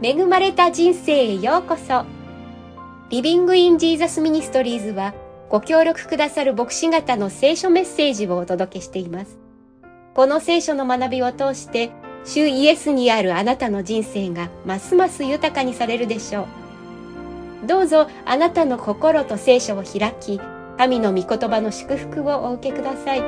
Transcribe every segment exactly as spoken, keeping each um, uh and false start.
恵まれた人生へようこそ。リビングインジーザスミニストリーズはご協力くださる牧師方の聖書メッセージをお届けしています。この聖書の学びを通して主イエスにあるあなたの人生がますます豊かにされるでしょう。どうぞあなたの心と聖書を開き、神の御言葉の祝福をお受けください。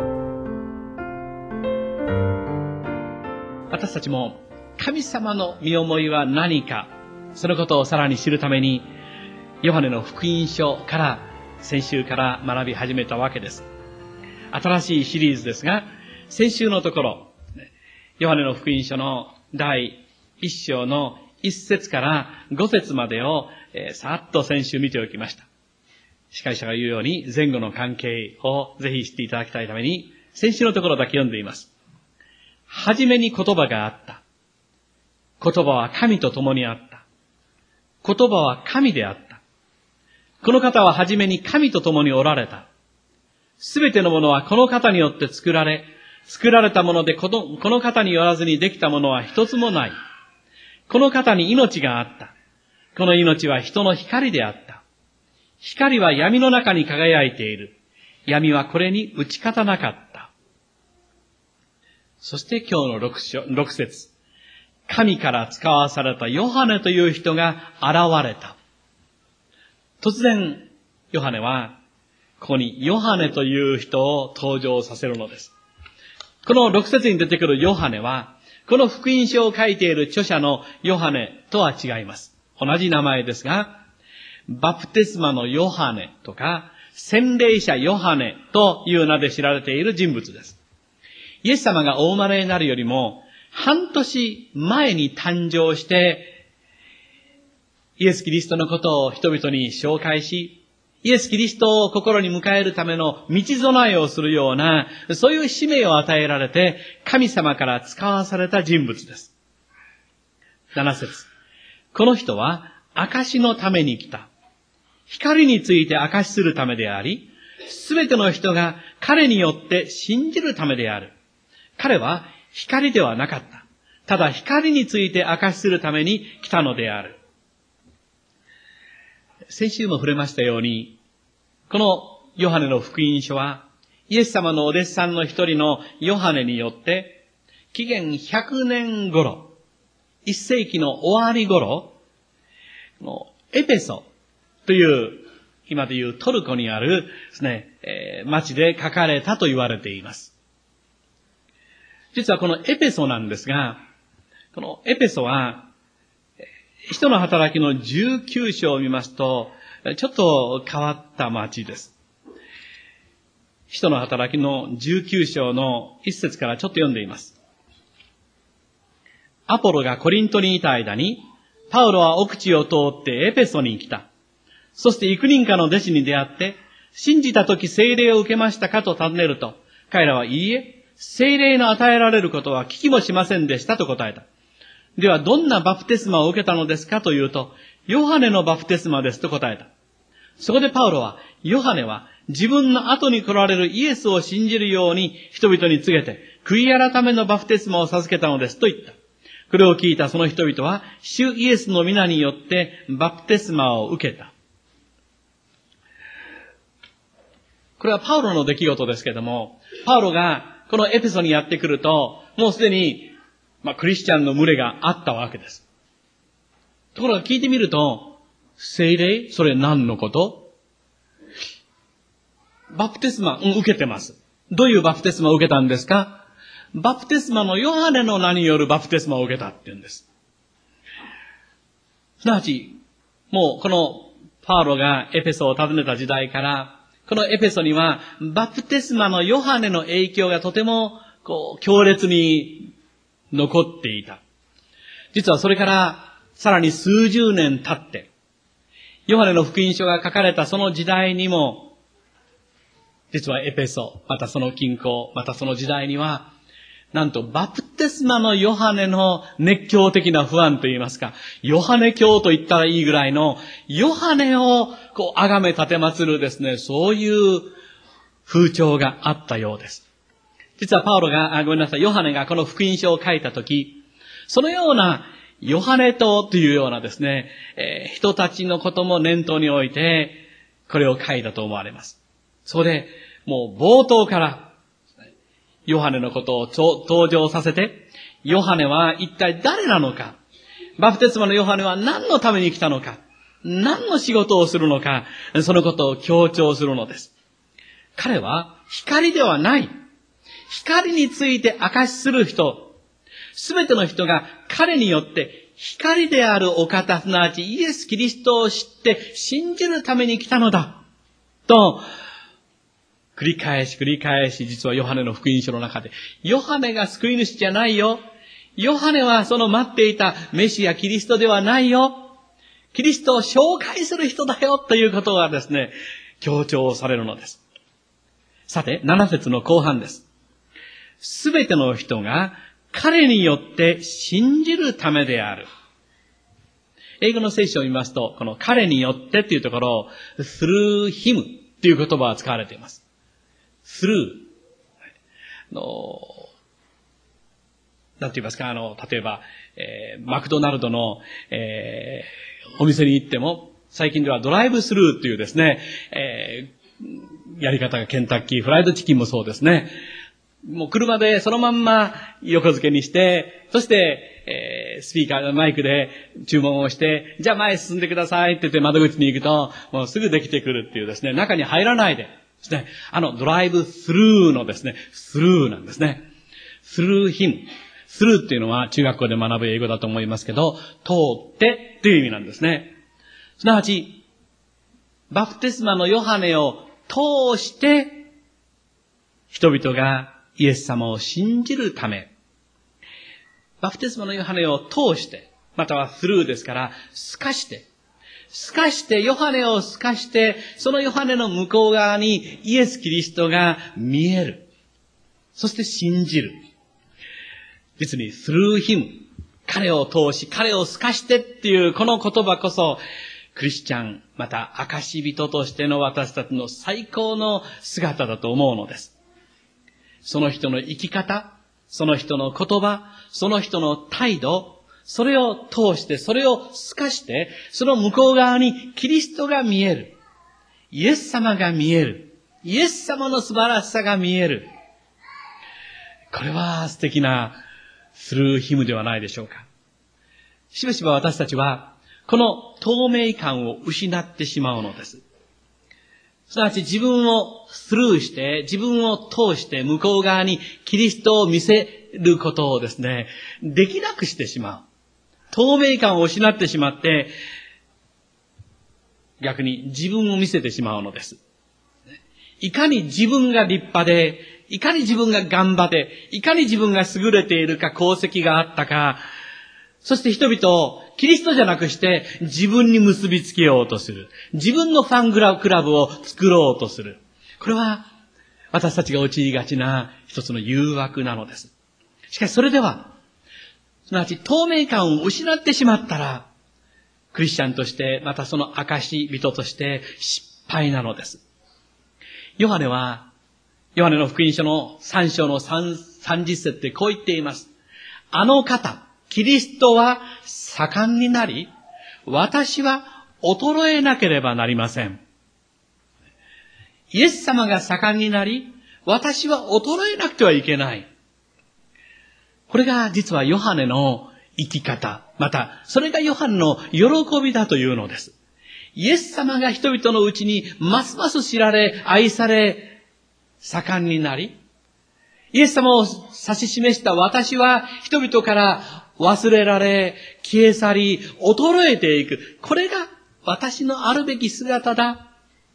私たちも神様の身思いは何か、そのことをさらに知るためにヨハネの福音書から先週から学び始めたわけです。新しいシリーズですが、先週のところヨハネの福音書のだいいっ章のいっ節からご節までを、えー、さっと先週見ておきました。司会者が言うように前後の関係をぜひ知っていただきたいために先週のところだけ読んでいます。はじめに言葉があった。言葉は神と共にあった。言葉は神であった。この方ははじめに神と共におられた。すべてのものはこの方によって作られ、作られたものでこの、この方によらずにできたものは一つもない。この方に命があった。この命は人の光であった。光は闇の中に輝いている。闇はこれに打ち勝たなかった。そして今日の六章、六節。神から使わされたヨハネという人が現れた。突然、ヨハネは、ここにヨハネという人を登場させるのです。この六節に出てくるヨハネは、この福音書を書いている著者のヨハネとは違います。同じ名前ですが、バプテスマのヨハネとか、洗礼者ヨハネという名で知られている人物です。イエス様がお生まれになるよりも、半年前に誕生して、イエス・キリストのことを人々に紹介し、イエス・キリストを心に迎えるための道備えをするような、そういう使命を与えられて、神様から使わされた人物です。なな節。この人は証のために来た。光について証しするためであり、すべての人が彼によって信じるためである。彼は光ではなかった。ただ光について証しするために来たのである。先週も触れましたように、このヨハネの福音書は、イエス様のお弟子さんの一人のヨハネによって、紀元ひゃくねん頃、いっ世紀の終わり頃、エペソという、今でいうトルコにあるですね、えー、町で書かれたと言われています。実はこのエペソなんですが、このエペソは、使徒の働きのじゅうきゅう章を見ますと、ちょっと変わった町です。使徒の働きのじゅうきゅう章の一節からちょっと読んでいます。アポロがコリントにいた間に、パウロは奥地を通ってエペソに来た。そして幾人かの弟子に出会って、信じた時聖霊を受けましたかと尋ねると、彼らはいいえ、聖霊の与えられることは聞きもしませんでしたと答えた。ではどんなバプテスマを受けたのですかというと、ヨハネのバプテスマですと答えた。そこでパウロは、ヨハネは自分の後に来られるイエスを信じるように人々に告げて、悔い改めのバプテスマを授けたのですと言った。これを聞いたその人々は、主イエスの皆によってバプテスマを受けた。これはパウロの出来事ですけれども、パウロがこのエペソにやってくると、もうすでに、まあ、クリスチャンの群れがあったわけです。ところが聞いてみると、聖霊、それ何のこと？バプテスマ、うん、受けてます。どういうバプテスマを受けたんですか？バプテスマのヨハネの名によるバプテスマを受けたって言うんです。すなわち、もうこのパウロがエペソを訪ねた時代から、このエペソにはバプテスマのヨハネの影響がとてもこう強烈に残っていた。実はそれからさらに数十年経って、ヨハネの福音書が書かれたその時代にも、実はエペソ、またその近郊、またその時代には、なんとバプテスマのヨハネの熱狂的な不安といいますか、ヨハネ教と言ったらいいぐらいの、ヨハネをこう崇め立て祀るですね、そういう風潮があったようです。実はパウロが、あ、ごめんなさい、ヨハネがこの福音書を書いたとき、そのようなヨハネ党というようなですね、えー、人たちのことも念頭に置いて、これを書いたと思われます。そこで、もう冒頭から、ヨハネのことを登場させて、ヨハネは一体誰なのか、バプテスマのヨハネは何のために来たのか、何の仕事をするのか、そのことを強調するのです。彼は光ではない。光について証しする人、すべての人が彼によって光であるお方、すなわちイエス・キリストを知って信じるために来たのだ。と、繰り返し繰り返し、実はヨハネの福音書の中で、ヨハネが救い主じゃないよ。ヨハネはその待っていたメシア・キリストではないよ。キリストを紹介する人だよということがですね、強調されるのです。さて、なな節の後半です。すべての人が彼によって信じるためである。英語の聖書を見ますと、この彼によってっていうところを through him っていう言葉が使われています。through。あの、なんて言いますか、あの、例えば、えー、マクドナルドの、えー、お店に行っても、最近ではドライブスルーっていうですね、えー、やり方がケンタッキー、フライドチキンもそうですね。もう車でそのまんま横付けにして、そして、えー、スピーカー、マイクで注文をして、じゃあ前進んでくださいって言って窓口に行くと、もうすぐできてくるっていうですね、中に入らないでですね、あのドライブスルーのですね、スルーなんですね。スルーヒム。スルーっていうのは中学校で学ぶ英語だと思いますけど、通ってっていう意味なんですね。すなわち、バプテスマのヨハネを通して、人々がイエス様を信じるため、バプテスマのヨハネを通して、またはスルーですから、透かして、透かして、ヨハネを透かして、そのヨハネの向こう側にイエス・キリストが見える。そして信じる。実に、through him、彼を通し、彼を透かしてっていうこの言葉こそ、クリスチャン、また証人としての私たちの最高の姿だと思うのです。その人の生き方、その人の言葉、その人の態度、それを通して、それを透かして、その向こう側にキリストが見える。イエス様が見える。イエス様の素晴らしさが見える。これは素敵なスルーヒムではないでしょうか。しばしば私たちは、この透明感を失ってしまうのです。すなわち自分をスルーして、自分を通して向こう側にキリストを見せることをですね、できなくしてしまう。透明感を失ってしまって、逆に自分を見せてしまうのです。いかに自分が立派で、いかに自分が頑張って、いかに自分が優れているか、功績があったか、そして人々をキリストじゃなくして自分に結びつけようとする。自分のファンクラブを作ろうとする。これは私たちが陥りがちな一つの誘惑なのです。しかしそれでは、すなわち透明感を失ってしまったら、クリスチャンとして、またその証人として失敗なのです。ヨハネは、ヨハネの福音書のさん章のさんじゅっ節でこう言っています。あの方、キリストは盛んになり、私は衰えなければなりません。イエス様が盛んになり、私は衰えなくてはいけない。これが実はヨハネの生き方、またそれがヨハネの喜びだというのです。イエス様が人々のうちにますます知られ、愛され、盛んになり、イエス様を指し示した私は人々から忘れられ、消え去り、衰えていく。これが私のあるべき姿だ。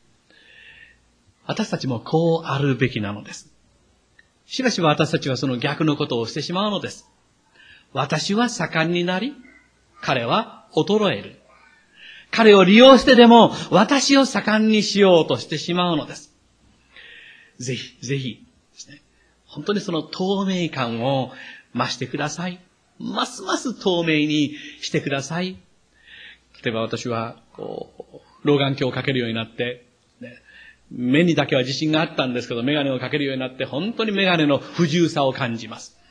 私たちもこうあるべきなのです。しばしば私たちはその逆のことをしてしまうのです。私は盛んになり、彼は衰える。彼を利用してでも私を盛んにしようとしてしまうのです。ぜひ、ぜひですね、本当にその透明感を増してください。ますます透明にしてください。例えば私は、こう、老眼鏡をかけるようになって、ね、目にだけは自信があったんですけど、メガネをかけるようになって、本当にメガネの不自由さを感じます。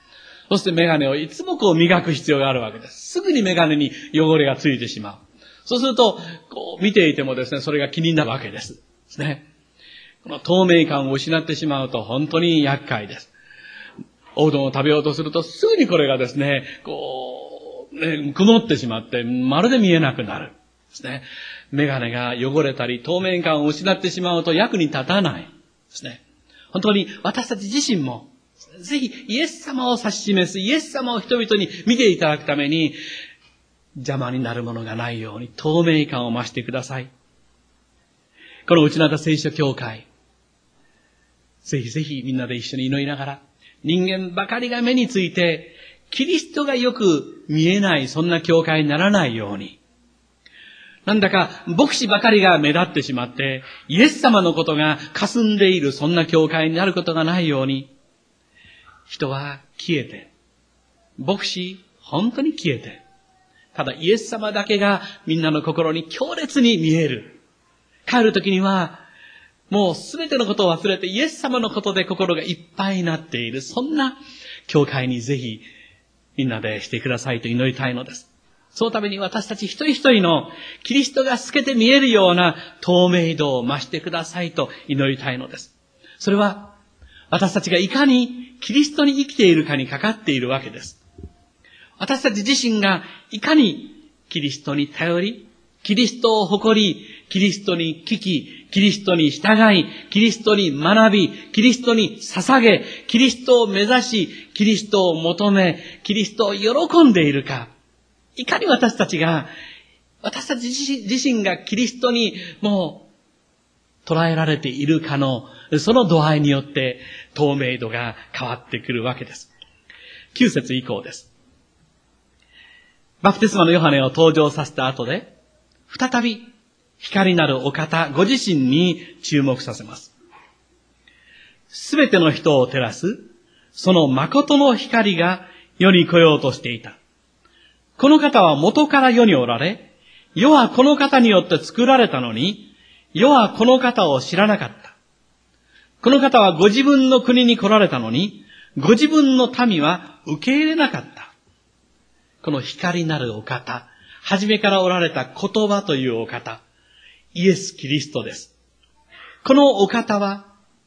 そしてメガネをいつもこう磨く必要があるわけです。すぐにメガネに汚れがついてしまう。そうすると、こう見ていてもですね、それが気になるわけです。ですね。この透明感を失ってしまうと本当に厄介です。おうどんを食べようとするとすぐにこれがですね、こう、ね、曇ってしまってまるで見えなくなる。ですね。メガネが汚れたり透明感を失ってしまうと役に立たない。ですね。本当に私たち自身も、ぜひイエス様を指し示す、イエス様を人々に見ていただくために、邪魔になるものがないように透明感を増してください。この内灘聖書教会、ぜひぜひみんなで一緒に祈りながら、人間ばかりが目について、キリストがよく見えない、そんな教会にならないように、なんだか牧師ばかりが目立ってしまって、イエス様のことが霞んでいる、そんな教会になることがないように、人は消えて、牧師本当に消えて、ただイエス様だけがみんなの心に強烈に見える。帰るときには、もうすべてのことを忘れてイエス様のことで心がいっぱいになっている。そんな教会にぜひみんなでしてくださいと祈りたいのです。そのために私たち一人一人のキリストが透けて見えるような透明度を増してくださいと祈りたいのです。それは私たちがいかにキリストに生きているかにかかっているわけです。私たち自身がいかにキリストに頼り、キリストを誇り、キリストに聞き、キリストに従い、キリストに学び、キリストに捧げ、キリストを目指し、キリストを求め、キリストを喜んでいるか。いかに私たちが、私たち自身がキリストにもう捉えられているかの、その度合いによって透明度が変わってくるわけです。きゅう節以降です。バプテスマのヨハネを登場させた後で、再び光なるお方ご自身に注目させます。すべての人を照らす、その誠の光が世に来ようとしていた。この方は元から世におられ、世はこの方によって作られたのに、世はこの方を知らなかった。この方はご自分の国に来られたのに、ご自分の民は受け入れなかった。この光なるお方、初めからおられた言葉というお方、イエス・キリストです。このお方は、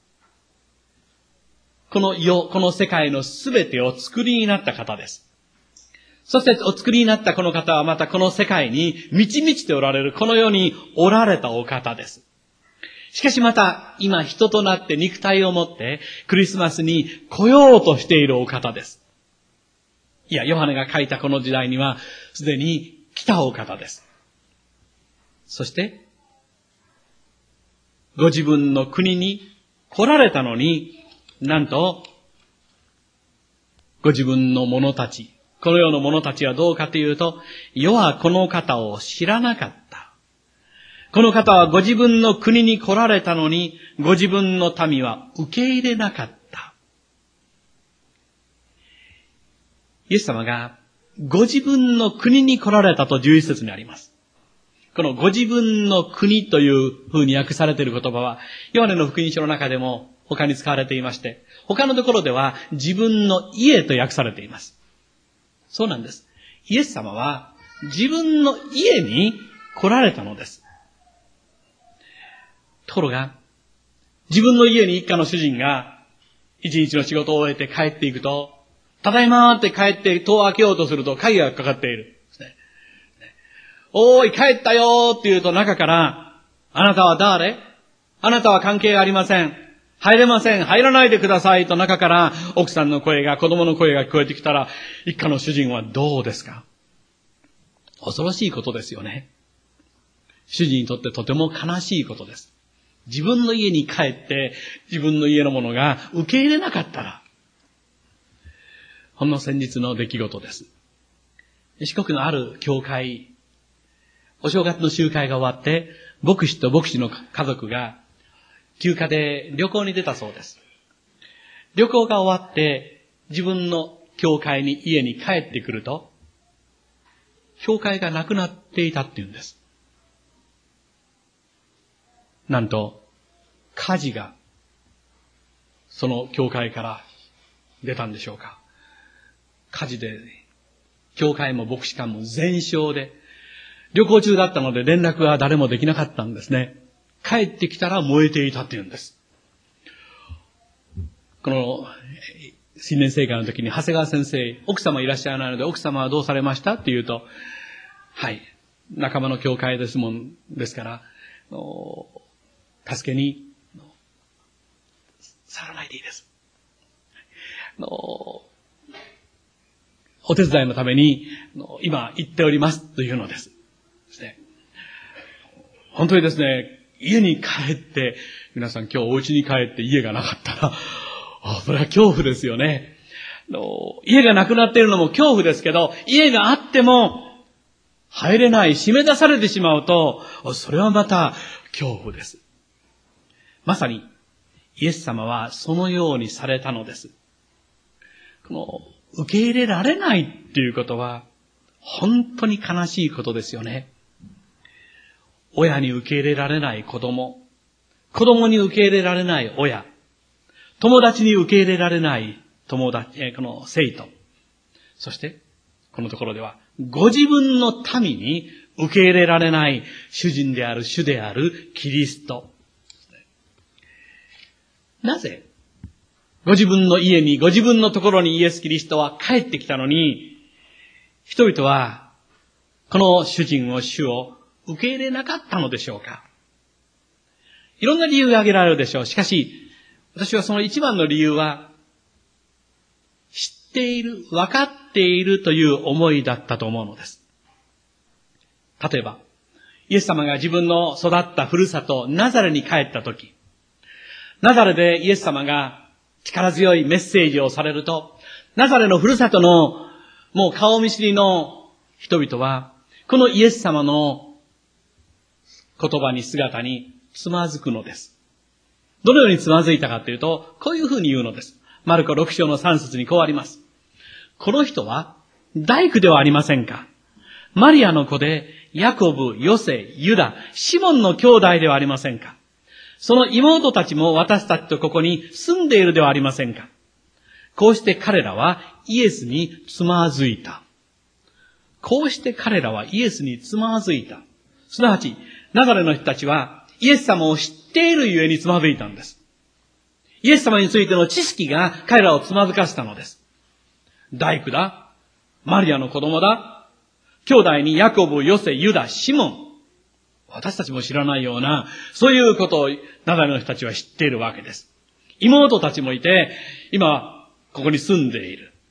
この世、この世界のすべてを作りになった方です。そしてお作りになったこの方はまたこの世界に満ち満ちておられる、この世におられたお方です。しかしまた今人となって肉体を持ってクリスマスに来ようとしているお方です。いや、ヨハネが書いたこの時代にはすでに来たお方です。そしてご自分の国に来られたのに、なんとご自分の者たち、この世の者たちはどうかというと、世はこの方を知らなかった。この方はご自分の国に来られたのに、ご自分の民は受け入れなかった。イエス様がご自分の国に来られたとじゅういち節にあります。このご自分の国という風に訳されている言葉は、ヨハネの福音書の中でも他に使われていまして、他のところでは自分の家と訳されています。そうなんです。イエス様は自分の家に来られたのです。ところが、自分の家に一家の主人が一日の仕事を終えて帰っていくと、ただいまーって帰って戸を開けようとすると鍵がかかっている。おーい、帰ったよーって言うと中から、あなたは誰？あなたは関係ありません。入れません。入らないでくださいと中から奥さんの声が、子供の声が聞こえてきたら、一家の主人はどうですか？恐ろしいことですよね。主人にとってとても悲しいことです。自分の家に帰って自分の家のものが受け入れなかったら。ほんの先日の出来事です。四国のある教会、お正月の集会が終わって、牧師と牧師の家族が休暇で旅行に出たそうです。旅行が終わって自分の教会に家に帰ってくると、教会がなくなっていたっていうんです。なんと火事がその教会から出たんでしょうか。 火事で、教会も牧師館も全焼で、旅行中だったので連絡が誰もできなかったんですね。帰ってきたら燃えていたっていうんです。この、新年生会の時に長谷川先生、奥様いらっしゃらないので、奥様はどうされましたって言うと、はい、仲間の教会ですもんですから、助けに、触らないでいいです。お手伝いのために、今行っておりますというのです。本当にですね、家に帰って、皆さん今日お家に帰って家がなかったら、それは恐怖ですよね。家がなくなっているのも恐怖ですけど、家があっても入れない、締め出されてしまうと、それはまた恐怖です。まさにイエス様はそのようにされたのです。この受け入れられないっていうことは本当に悲しいことですよね。親に受け入れられない子供、子供に受け入れられない親、友達に受け入れられない友達、えー、この生徒。そして、このところでは、ご自分の民に受け入れられない主人である主であるキリスト。なぜ、ご自分の家に、ご自分のところにイエス・キリストは帰ってきたのに、人々は、この主人を主を受け入れなかったのでしょうか。いろんな理由が挙げられるでしょう。しかし、私はその一番の理由は、知っている、分かっているという思いだったと思うのです。例えば、イエス様が自分の育ったふるさと、ナザレに帰ったとき、ナザレでイエス様が力強いメッセージをされると、ナザレのふるさとのもう顔見知りの人々は、このイエス様の言葉に姿につまずくのです。どのようにつまずいたかというと、こういうふうに言うのです。マルコろく章のさん節にこうあります。この人は大工ではありませんか。マリアの子で、ヤコブ、ヨセ、ユダ、シモンの兄弟ではありませんか。その妹たちも私たちとここに住んでいるではありませんか。こうして彼らはイエスにつまずいた。こうして彼らはイエスにつまずいた。すなわち、ナザレの人たちはイエス様を知っているゆえにつまずいたんです。イエス様についての知識が彼らをつまずかしたのです。大工だ。マリアの子供だ。兄弟にヤコブ、ヨセ、ユダ、シモン。私たちも知らないような、そういうことをナザレの人たちは知っているわけです。妹たちもいて、今、ここに住んでいる。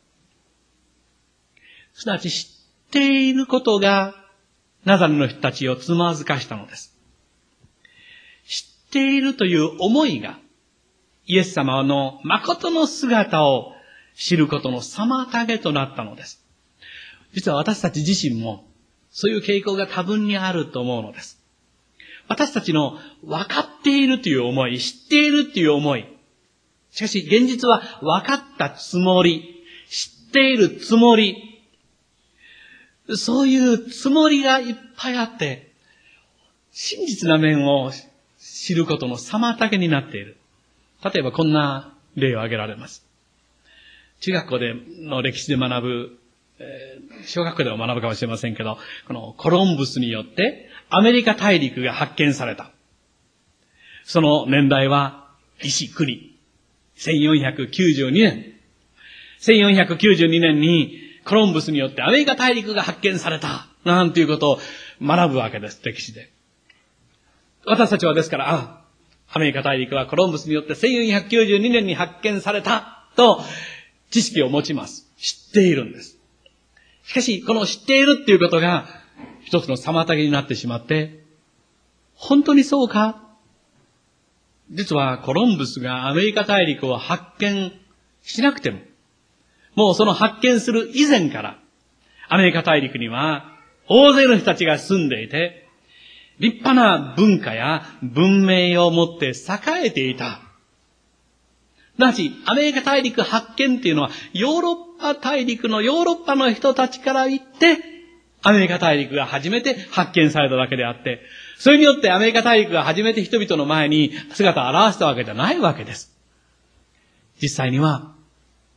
すなわち知っていることが、ナザレの人たちをつまずかしたのです。知っているという思いが、イエス様の誠の姿を知ることの妨げとなったのです。実は私たち自身も、そういう傾向が多分にあると思うのです。私たちの分かっているという思い、知っているという思い。しかし現実は分かったつもり、知っているつもり。そういうつもりがいっぱいあって、真実な面を知ることの妨げになっている。例えばこんな例を挙げられます。中学校での歴史で学ぶ、えー、小学校でも学ぶかもしれませんけど、このコロンブスによってアメリカ大陸が発見された。その年代は石国。せんよんひゃくきゅうじゅうにねん。せんよんひゃくきゅうじゅうにねんにコロンブスによってアメリカ大陸が発見された。なんていうことを学ぶわけです、歴史で。私たちはですから、あ、アメリカ大陸はコロンブスによってせんよんひゃくきゅうじゅうにねんに発見されたと知識を持ちます。知っているんです。しかし、この知っているっていうことが一つの妨げになってしまって、本当にそうか？実はコロンブスがアメリカ大陸を発見しなくても、もうその発見する以前から、アメリカ大陸には大勢の人たちが住んでいて、立派な文化や文明を持って栄えていた。すなわち、アメリカ大陸発見っていうのは、ヨーロッパ大陸のヨーロッパの人たちから言って、アメリカ大陸が初めて発見されただけであって、それによってアメリカ大陸が初めて人々の前に姿を現したわけじゃないわけです。実際には、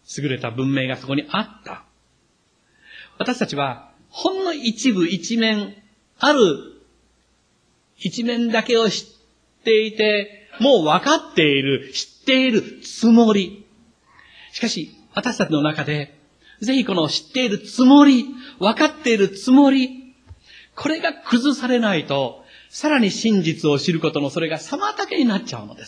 優れた文明がそこにあった。私たちは、ほんの一部一面、ある一面だけを知っていて、もう分かっている、知っているつもり。しかし、私たちの中で、ぜひこの知っているつもり、分かっているつもり、これが崩されないと、さらに真実を知ることのそれが妨げになっちゃうのです。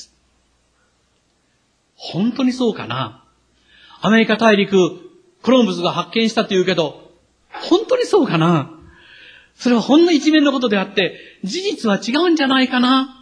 本当にそうかな？アメリカ大陸、コロンブスが発見したと言うけど、本当にそうかな？それはほんの一面のことであって、事実は違うんじゃないかな？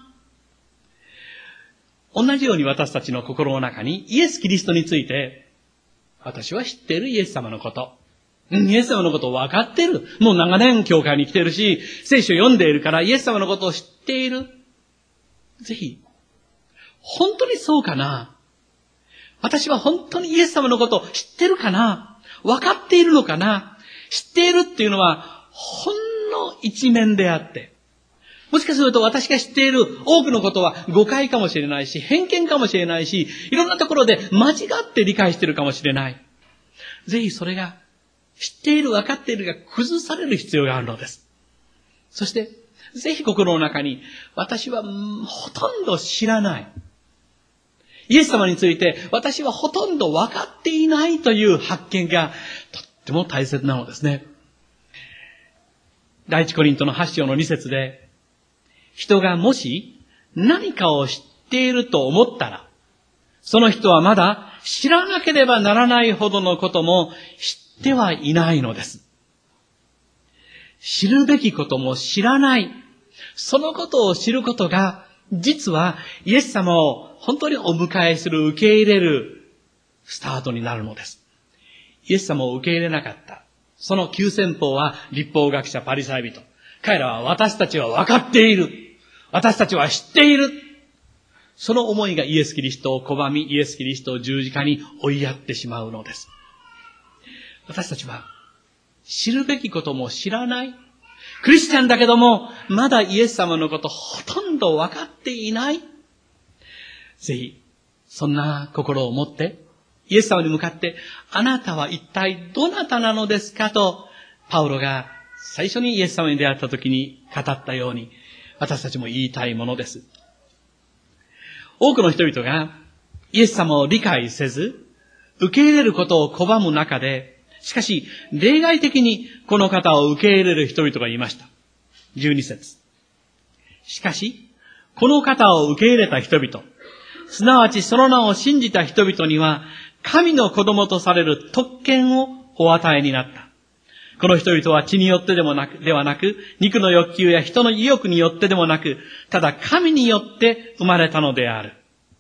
同じように私たちの心の中にイエス・キリストについて、私は知っているイエス様のこと。イエス様のことを分かっている。もう長年教会に来ているし、聖書を読んでいるからイエス様のことを知っている。ぜひ、本当にそうかな？私は本当にイエス様のことを知ってるかな？分かっているのかな？知っているっていうのは、ほんの一面であって、もしかすると私が知っている多くのことは誤解かもしれないし、偏見かもしれないし、いろんなところで間違って理解しているかもしれない。ぜひそれが、知っている、分かっているが崩される必要があるのです。そして、ぜひ心の中に、私はほとんど知らない。イエス様について私はほとんど分かっていないという発見がとっても大切なのですね。第一コリントのはち章のに節で、人がもし何かを知っていると思ったら、その人はまだ知らなければならないほどのことも知ってはいないのです。知るべきことも知らない。そのことを知ることが、実はイエス様を本当にお迎えする、受け入れるスタートになるのです。イエス様を受け入れなかった。その急先鋒は律法学者パリサイ人。彼らは私たちは分かっている。私たちは知っている。その思いがイエス・キリストを拒み、イエス・キリストを十字架に追いやってしまうのです。私たちは知るべきことも知らない。クリスチャンだけども、まだイエス様のことほとんど分かっていない。ぜひ、そんな心を持って、イエス様に向かって、あなたは一体どなたなのですかと、パウロが最初にイエス様に出会った時に語ったように、私たちも言いたいものです。多くの人々がイエス様を理解せず、受け入れることを拒む中で、しかし、例外的にこの方を受け入れる人々がいました。じゅうに節。しかし、この方を受け入れた人々、すなわちその名を信じた人々には、神の子供とされる特権をお与えになった。この人々は血によってでもなく、ではなく、肉の欲求や人の意欲によってでもなく、ただ神によって生まれたのである。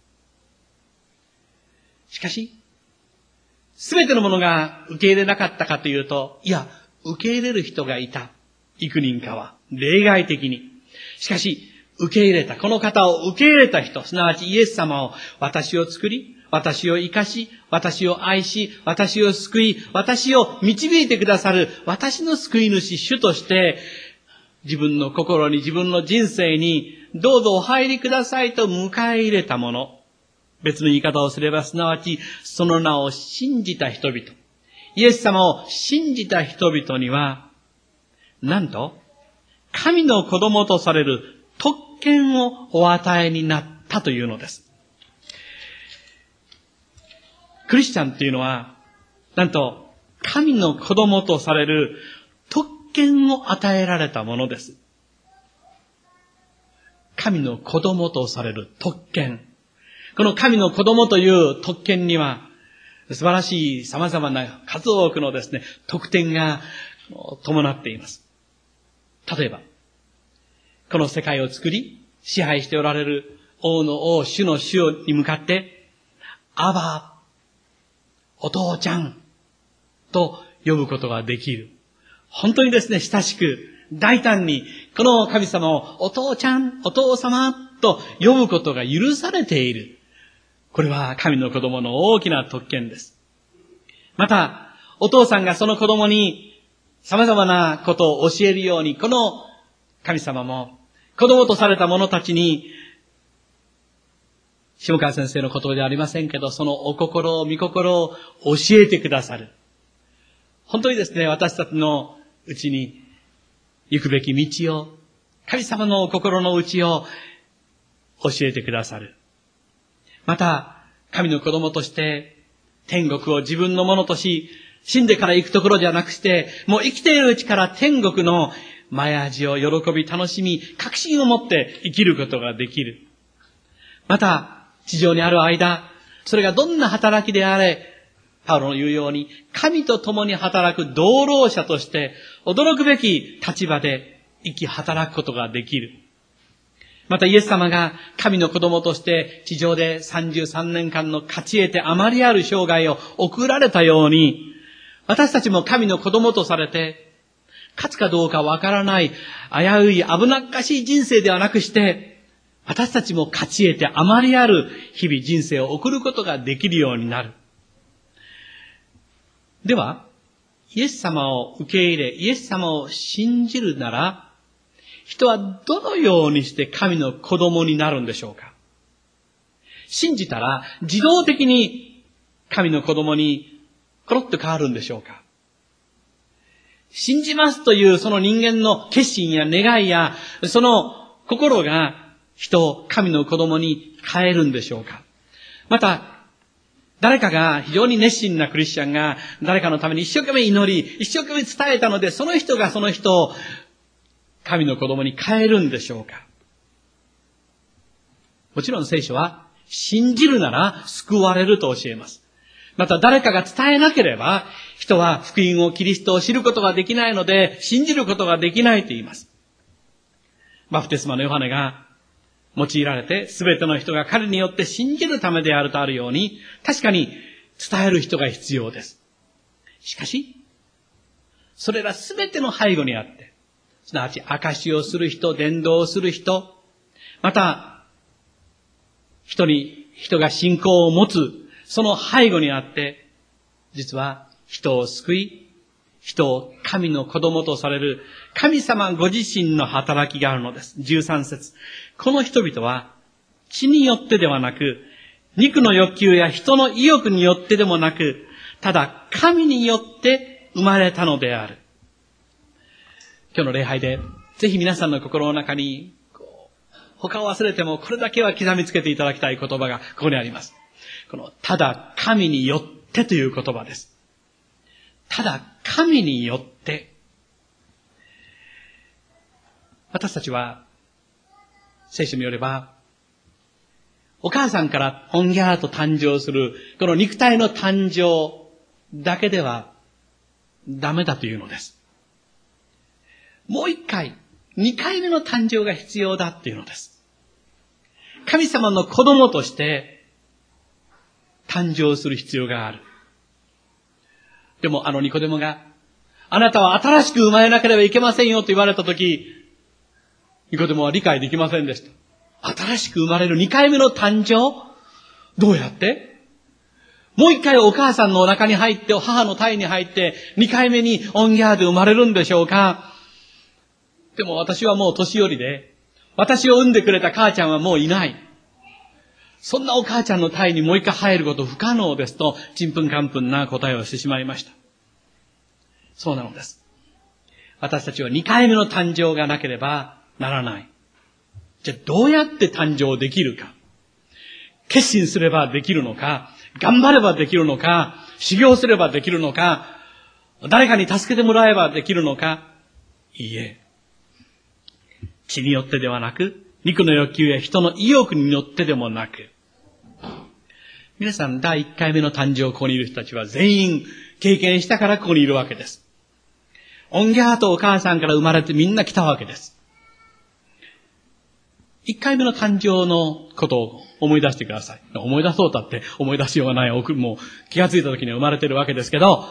しかし、すべてのものが受け入れなかったかというと、いや、受け入れる人がいた。幾人かは、例外的に。しかし、受け入れた。この方を受け入れた人、すなわちイエス様を、私を作り、私を生かし、私を愛し、私を救い、私を導いてくださる、私の救い主、主として、自分の心に、自分の人生に、どうぞお入りくださいと迎え入れたもの。別の言い方をすれば、すなわち、その名を信じた人々。イエス様を信じた人々には、なんと、神の子供とされる特権をお与えになったというのです。クリスチャンっていうのは、なんと、神の子供とされる特権を与えられたものです。神の子供とされる特権。この神の子供という特権には、素晴らしい様々な数多くのですね、特典が伴っています。例えば、この世界を作り、支配しておられる王の王、主の主に向かって、アバ、お父ちゃんと呼ぶことができる。本当にですね、親しく、大胆に、この神様をお父ちゃん、お父様と呼ぶことが許されている。これは神の子供の大きな特権です。また、お父さんがその子供に様々なことを教えるように、この神様も子供とされた者たちに下川先生のことではありませんけど、そのお心を、御心を教えてくださる。本当にですね、私たちのうちに行くべき道を、神様のお心の内を教えてくださる。また、神の子供として天国を自分のものとし、死んでから行くところじゃなくして、もう生きているうちから天国の前味を喜び楽しみ、確信を持って生きることができる。また、地上にある間、それがどんな働きであれ、パウロの言うように、神と共に働く同労者として、驚くべき立場で生き働くことができる。またイエス様が神の子供として地上でさんじゅうさんねんかんの勝ち得てあまりある生涯を送られたように、私たちも神の子供とされて、勝つかどうかわからない、危うい危なっかしい人生ではなくして、私たちも勝ち得てあまりある日々人生を送ることができるようになる。では、イエス様を受け入れ、イエス様を信じるなら、人はどのようにして神の子供になるんでしょうか。信じたら自動的に神の子供にコロッと変わるんでしょうか。信じますというその人間の決心や願いやその心が人を神の子供に変えるんでしょうか。また、誰かが非常に熱心なクリスチャンが誰かのために一生懸命祈り、一生懸命伝えたので、その人がその人を神の子供に変えるんでしょうか。もちろん聖書は信じるなら救われると教えます。また誰かが伝えなければ人は福音をキリストを知ることができないので信じることができないと言います。バプテスマのヨハネが用いられて全ての人が彼によって信じるためであるとあるように、確かに伝える人が必要です。しかし、それら全ての背後にあって、すなわち証しをする人、伝道をする人、また人に人が信仰を持つ、その背後にあって、実は人を救い、人を神の子供とされる神様ご自身の働きがあるのです。じゅうさん節。この人々は血によってではなく、肉の欲求や人の意欲によってでもなく、ただ神によって生まれたのである。今日の礼拝でぜひ皆さんの心の中に他を忘れてもこれだけは刻みつけていただきたい言葉がここにあります。このただ神によってという言葉です。ただ神によって。私たちは聖書によればお母さんからオンギャーと誕生するこの肉体の誕生だけではダメだというのです。もう一回、二回目の誕生が必要だというのです。神様の子供として誕生する必要がある。でもあのニコデモが、あなたは新しく生まれなければいけませんよと言われたとき、ニコデモは理解できませんでした。新しく生まれる二回目の誕生？どうやって？もう一回お母さんのお腹に入って、母の胎に入って、二回目にオンギャーで生まれるんでしょうか？でも私はもう年寄りで、私を産んでくれた母ちゃんはもういない。そんなお母ちゃんの胎にもう一回入ること不可能ですと、ちんぷんかんぷんな答えをしてしまいました。そうなのです。私たちは二回目の誕生がなければならない。じゃあどうやって誕生できるか。決心すればできるのか、頑張ればできるのか、修行すればできるのか、誰かに助けてもらえばできるのか。いいえ。血によってではなく、肉の欲求や人の意欲によってでもなく、皆さん第一回目の誕生をここにいる人たちは全員経験したからここにいるわけです。オンギャーとお母さんから生まれてみんな来たわけです。一回目の誕生のことを思い出してください。思い出そうたって思い出しようがない。もう気がついた時には生まれてるわけですけど、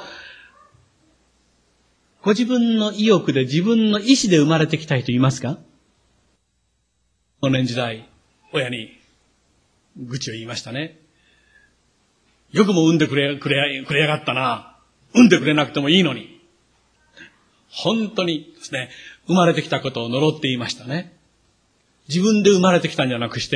ご自分の意欲で自分の意志で生まれてきたいと言いますか？少年時代、親に愚痴を言いましたね。よくも産んでくれ、くれ、くれやがったな。産んでくれなくてもいいのに。本当にですね、生まれてきたことを呪って言いましたね。自分で生まれてきたんじゃなくして、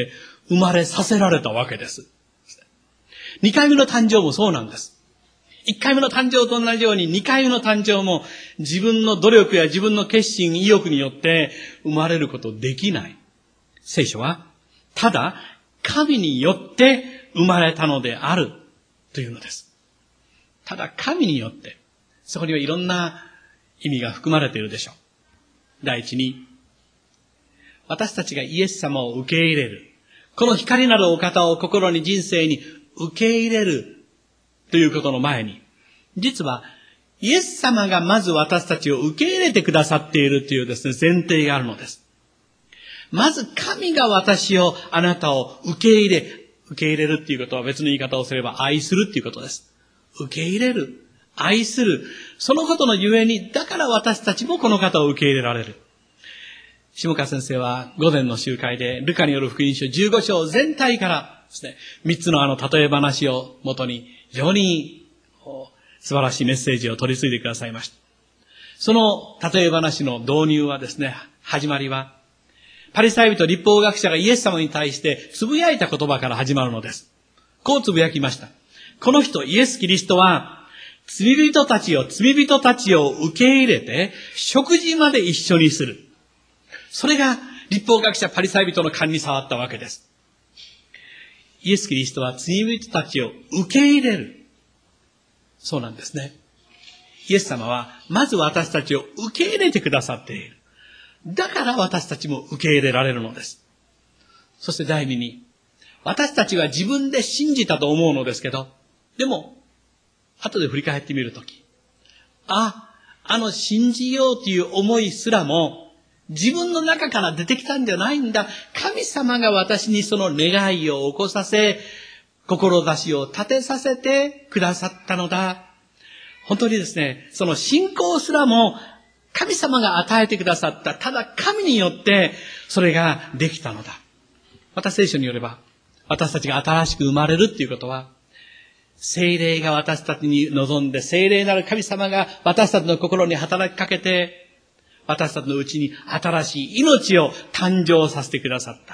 生まれさせられたわけです。二回目の誕生もそうなんです。一回目の誕生と同じように二回目の誕生も自分の努力や自分の決心、意欲によって生まれることできない。聖書はただ神によって生まれたのであるというのです。ただ神によって、そこにはいろんな意味が含まれているでしょう。第一に、私たちがイエス様を受け入れる。この光なるお方を心に人生に受け入れるということの前に、実はイエス様がまず私たちを受け入れてくださっているというですね、前提があるのです。まず神が私を、あなたを受け入れ、受け入れるっていうことは別の言い方をすれば愛するっていうことです。受け入れる、愛する、そのことのゆえに、だから私たちもこの方を受け入れられる。下川先生は午前の集会でルカによる福音書じゅうご章全体からですね、三つのあの例え話をもとに非常に素晴らしいメッセージを取り継いでくださいました。その例え話の導入はですね、始まりはパリサイ人律法学者がイエス様に対してつぶやいた言葉から始まるのです。こうつぶやきました。この人イエス・キリストは罪人たちを罪人たちを受け入れて食事まで一緒にする。それが律法学者パリサイ人の勘に触ったわけです。イエス・キリストは罪人たちを受け入れる。そうなんですね。イエス様はまず私たちを受け入れてくださっている。だから私たちも受け入れられるのです。そして第二に、私たちは自分で信じたと思うのですけど、でも、後で振り返ってみるとき、あ、あの信じようという思いすらも、自分の中から出てきたんじゃないんだ。神様が私にその願いを起こさせ、志を立てさせてくださったのだ。本当にですね、その信仰すらも神様が与えてくださった。ただ神によってそれができたのだ。また聖書によれば、私たちが新しく生まれるっていうことは、聖霊が私たちに望んで、聖霊なる神様が私たちの心に働きかけて、私たちのうちに新しい命を誕生させてくださった。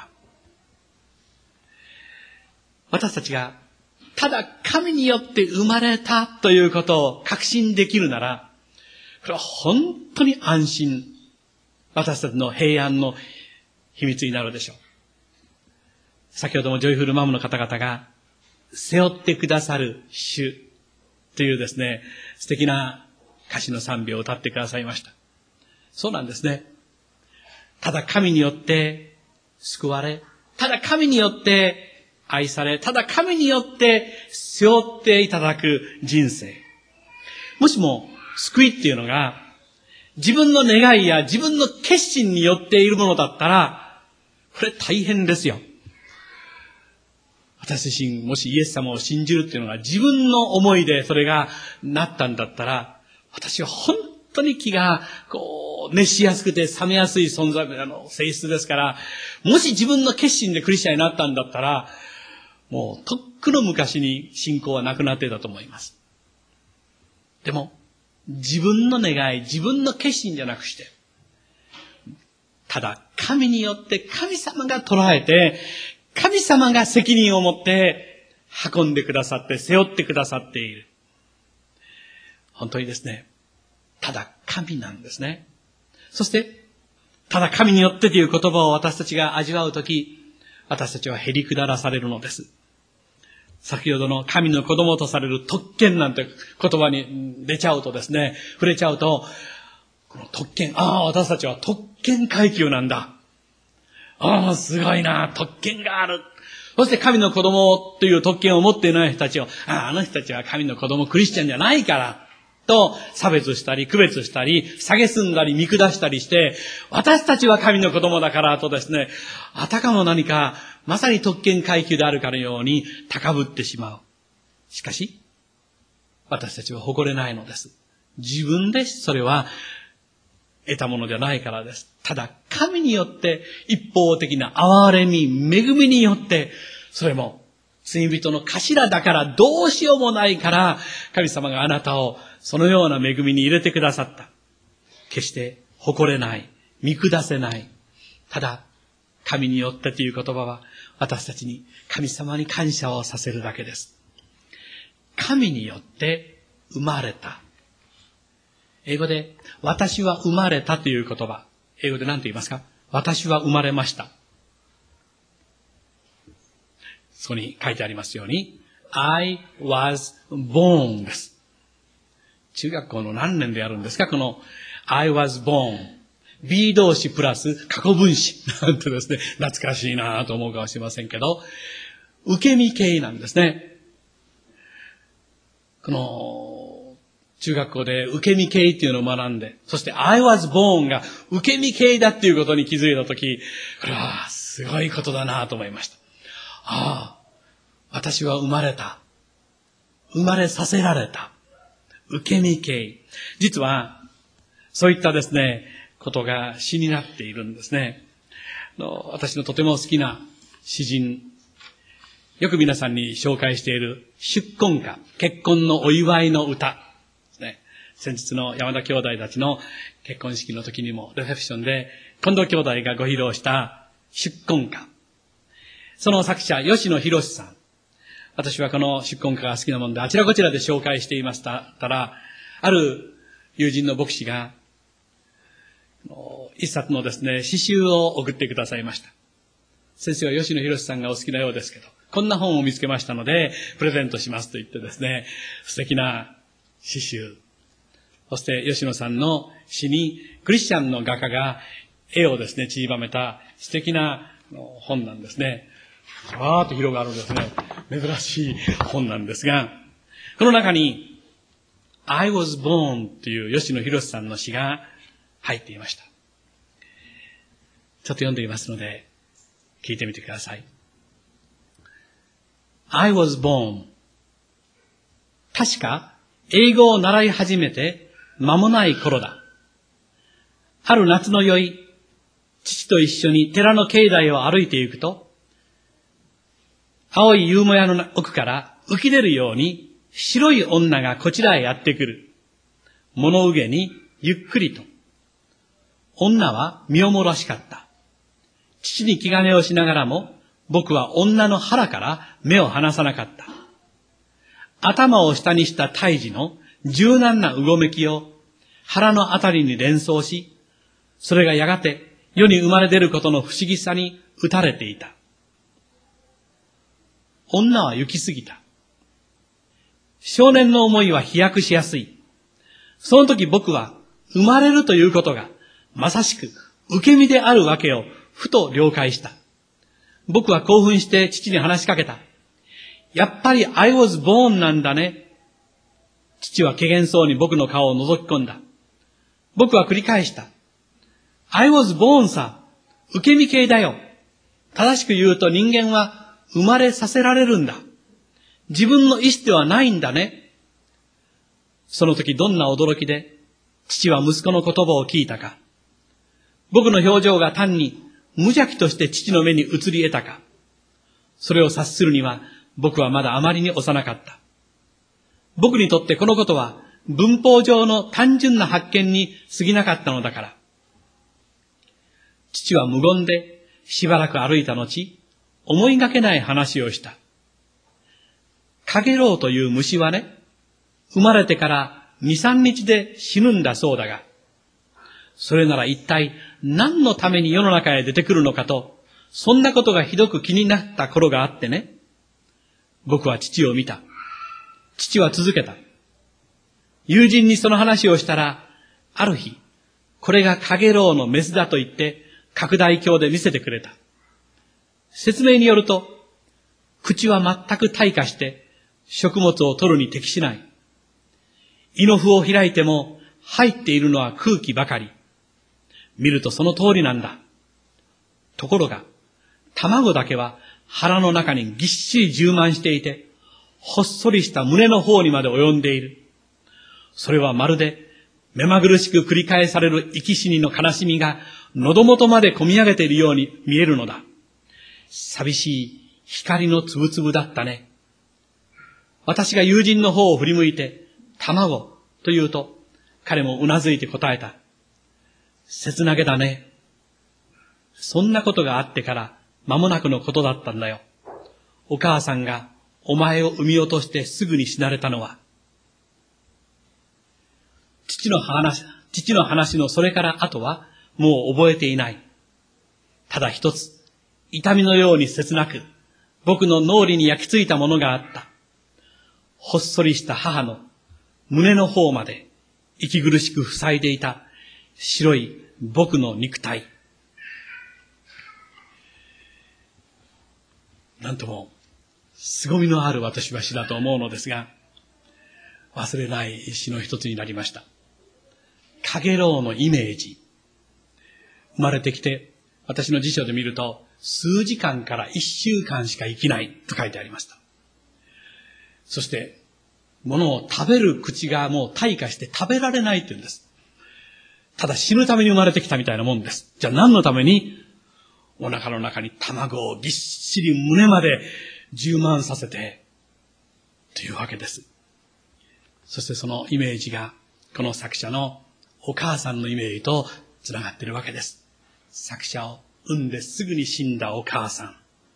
私たちがただ神によって生まれたということを確信できるなら、これは本当に安心、私たちの平安の秘密になるでしょう。先ほどもジョイフルマムの方々が背負ってくださる主というですね、素敵な歌詞の賛美を歌ってくださいました。そうなんですね。ただ神によって救われ、ただ神によって愛され、ただ神によって背負っていただく人生。もしも救いっていうのが自分の願いや自分の決心によっているものだったら、これ大変ですよ。私自身もしイエス様を信じるっていうのが自分の思いでそれがなったんだったら、私は本当に気がこう熱しやすくて冷めやすい存在あの性質ですから、もし自分の決心でクリスチャンになったんだったら、もうとっくの昔に信仰はなくなっていたと思います。でも自分の願い、自分の決心じゃなくして、ただ神によって神様が捉えて、神様が責任を持って運んでくださって背負ってくださっている。本当にですね、ただ神なんですね。そしてただ神によってという言葉を私たちが味わうとき、私たちはへりくだらされるのです。先ほどの神の子供とされる特権なんて言葉に出ちゃうとですね、触れちゃうと、この特権、ああ、私たちは特権階級なんだ。ああ、すごいな、特権がある。そして神の子供という特権を持っていない人たちを、ああ、あの人たちは神の子供クリスチャンじゃないから、と差別したり、区別したり、蔑んだり、見下したりして、私たちは神の子供だからとですね、あたかも何か、まさに特権階級であるかのように高ぶってしまう。しかし、私たちは誇れないのです。自分でそれは得たものじゃないからです。ただ、神によって一方的な憐れみ、恵みによって、それも罪人の頭だからどうしようもないから、神様があなたをそのような恵みに入れてくださった。決して誇れない、見下せない。ただ、 神によってという言葉は、私たちに神様に感謝をさせるだけです。神によって生まれた。英語で、私は生まれたという言葉。英語で何と言いますか？私は生まれました。そこに書いてありますように、I was born です。中学校の何年でやるんですか？この I was born。be 動詞プラス過去分詞なんてですね、懐かしいなと思うかもしれませんけど、受け身形なんですね。この中学校で受け身形っていうのを学んで、そして I was born が受け身形だっていうことに気づいたとき、これはすごいことだなと思いました。ああ、私は生まれた。生まれさせられた。受け身形。実は、そういったですね、ことが詩になっているんですね。私のとても好きな詩人、よく皆さんに紹介している出婚歌、結婚のお祝いの歌ですね。先日の山田兄弟たちの結婚式の時にもレセプションで近藤兄弟がご披露した出婚歌。その作者、吉野博さん。私はこの出婚歌が好きなものであちらこちらで紹介していましたら、ある友人の牧師が一冊のですね、詩集を送ってくださいました。先生は吉野博さんがお好きなようですけど、こんな本を見つけましたので、プレゼントしますと言ってですね、素敵な詩集。そして吉野さんの詩に、クリスチャンの画家が絵をですね、散りばめた素敵な本なんですね。わーっと広がるんですね。珍しい本なんですが、この中に、I was born という吉野博さんの詩が入っていました。ちょっと読んでいますので、聞いてみてください。I was born。確か、英語を習い始めて間もない頃だ。ある夏の宵、父と一緒に寺の境内を歩いて行くと、青い夕もやの奥から浮き出るように白い女がこちらへやってくる。物憂げにゆっくりと。女は身をもらしかった。父に気兼ねをしながらも、僕は女の腹から目を離さなかった。頭を下にした胎児の柔軟なうごめきを腹のあたりに連想し、それがやがて世に生まれ出ることの不思議さに打たれていた。女は行き過ぎた。少年の思いは飛躍しやすい。その時僕は生まれるということがまさしく受け身であるわけをふと了解した。僕は興奮して父に話しかけた。やっぱり I was born なんだね。父は怪げそうに僕の顔を覗き込んだ。僕は繰り返した。I was born さ。受け身形だよ。正しく言うと人間は生まれさせられるんだ。自分の意思ではないんだね。その時どんな驚きで父は息子の言葉を聞いたか。僕の表情が単に無邪気として父の目に映り得たか。それを察するには僕はまだあまりに幼かった。僕にとってこのことは文法上の単純な発見に過ぎなかったのだから。父は無言でしばらく歩いた後、思いがけない話をした。カゲロウという虫はね、生まれてから二三日で死ぬんだそうだが、それなら一体何のために世の中へ出てくるのかと、そんなことがひどく気になった頃があってね。僕は父を見た。父は続けた。友人にその話をしたら、ある日、これがカゲロウのメスだと言って、拡大鏡で見せてくれた。説明によると、口は全く退化して、食物を取るに適しない。胃の符を開いても、入っているのは空気ばかり。見るとその通りなんだ。ところが、卵だけは腹の中にぎっしり充満していて、ほっそりした胸の方にまで及んでいる。それはまるで目まぐるしく繰り返される生き死にの悲しみが喉元まで込み上げているように見えるのだ。寂しい光のつぶつぶだったね。私が友人の方を振り向いて、卵と言うと、彼もうなずいて答えた。切なげだね。 そんなことがあってから間もなくのことだったんだよ。お母さんがお前を産み落としてすぐに死なれたのは。父の話、父の話のそれから後はもう覚えていない。ただ一つ、痛みのように切なく、僕の脳裏に焼き付いたものがあった。ほっそりした母の胸の方まで息苦しく塞いでいた白い僕の肉体。なんとも凄みのある私は詩だと思うのですが、忘れない詩の一つになりました。かげろうのイメージ。生まれてきて、私の辞書で見ると、数時間から一週間しか生きないと書いてありました。そして、物を食べる口がもう退化して食べられないって言うんです。ただ死ぬために生まれてきたみたいなもんです。じゃあ何のために？お腹の中に卵をぎっしり胸まで充満させて、というわけです。そしてそのイメージが、この作者のお母さんのイメージとつながっているわけです。作者を産んですぐに死んだお母さん。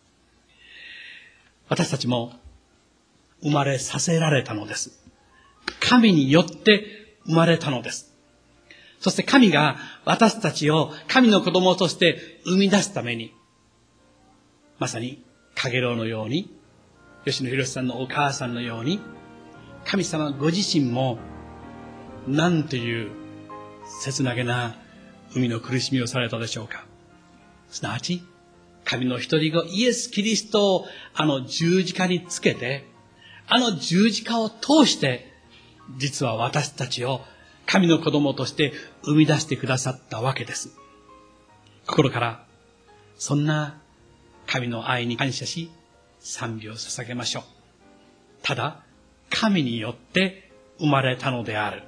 私たちも生まれさせられたのです。神によって生まれたのです。そして神が私たちを神の子供として生み出すために、まさにかげろうのように、吉野博さんのお母さんのように、神様ご自身もなんという切なげな生みの苦しみをされたでしょうか。すなわち神の一人子イエス・キリストをあの十字架につけて、あの十字架を通して実は私たちを神の子供として生み出してくださったわけです。心からそんな神の愛に感謝し賛美を捧げましょう。ただ神によって生まれたのである。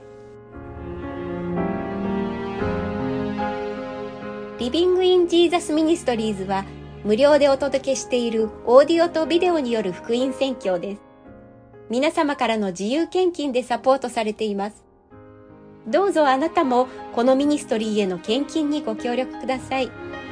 リビングインジーザスミニストリーズは無料でお届けしているオーディオとビデオによる福音宣教です。皆様からの自由献金でサポートされています。どうぞあなたもこのミニストリーへの献金にご協力ください。